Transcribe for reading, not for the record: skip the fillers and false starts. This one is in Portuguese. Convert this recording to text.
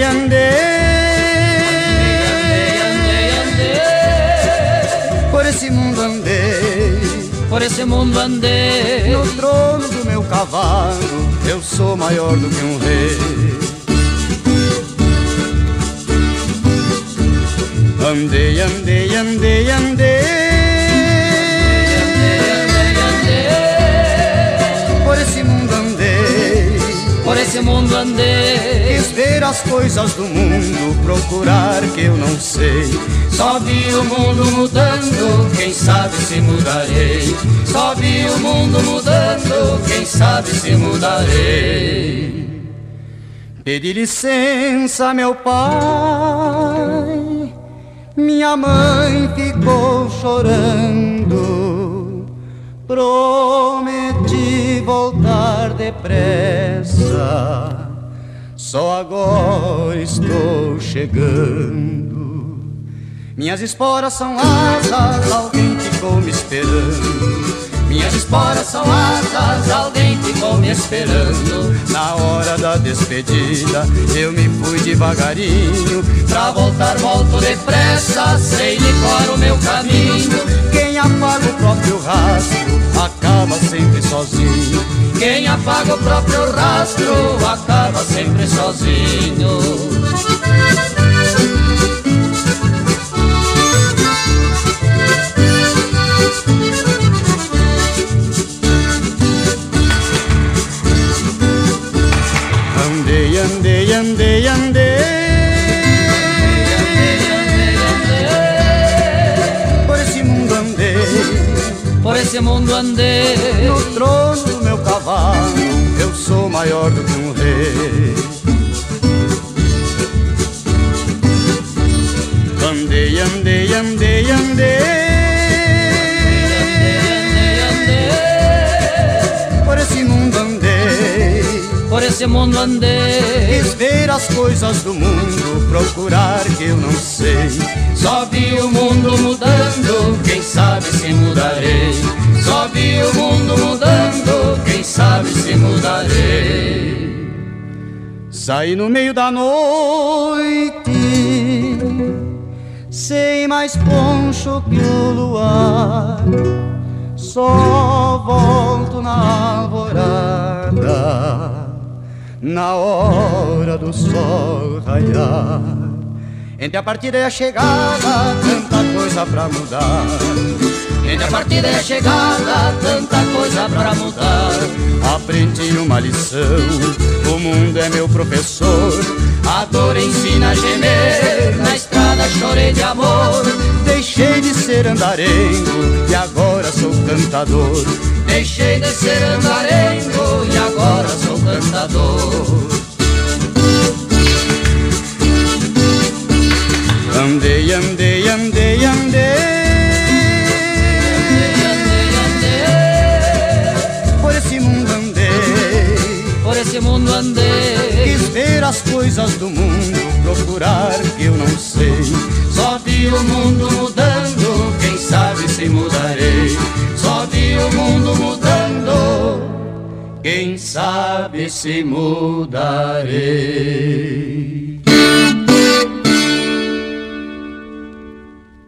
Por esse mundo andei, por esse mundo andei. no trono do meu cavalo eu sou maior do que um rei. Andei, andei, andei, andei, por esse mundo andei, por esse mundo andei. quis ver as coisas do mundo, procurar que eu não sei. Só vi o mundo mudando, quem sabe se mudarei. Só vi o mundo mudando, quem sabe se mudarei. Pedi licença, meu pai, minha mãe ficou chorando. Prometi voltar depressa, só agora estou chegando. Minhas esporas são asas, alguém ficou me esperando. Minhas esporas são asas, alguém ficou me esperando. Na hora da despedida eu me fui devagarinho, Pra voltar volto depressa, sei de cor o meu caminho. quem apaga o próprio rastro acaba sempre sozinho. Quem apaga o próprio rastro acaba sempre sozinho. Andei, andei, andei, andei, por esse mundo andei, Por esse mundo andei. no trono do meu cavalo eu sou maior do que um rei. Andei, andei, andei, andei, por esse mundo andei, Por esse mundo andei. quis ver as coisas do mundo, procurar que eu não sei. Só vi o mundo mudando, quem sabe se mudarei. Só vi o mundo mudando, quem sabe se mudarei. Saí no meio da noite, sem mais poncho que o luar, só volto na alvorada, na hora do sol raiar. Entre a partida e a chegada, tanta coisa pra mudar. Entre a partida e a chegada, tanta coisa pra mudar. Aprendi uma lição, o mundo é meu professor. A dor ensina a gemer, na estrada chorei de amor. Deixei de ser andarengo e agora sou cantador. Deixei de ser andarengo e agora sou cantador. Andei, andei, andei, andei, por esse mundo andei, Por esse mundo andei. quis ver as coisas do mundo, procurar que eu não sei. Só vi o mundo mudando, quem sabe se mudarei. Só vi o mundo mudando, Quem sabe se mudarei.